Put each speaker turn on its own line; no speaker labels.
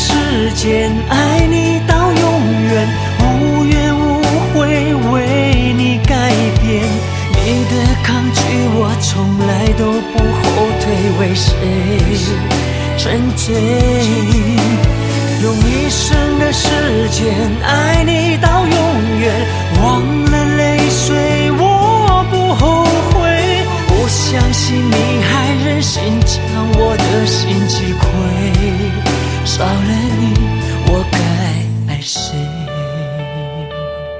时间，爱你到永远，无怨无悔为你改变。你的抗拒我从来都不后退，为谁沉醉？用一生的时间爱你到永远，忘了泪水我不后悔。不相信你还忍心将我的心击溃，少了你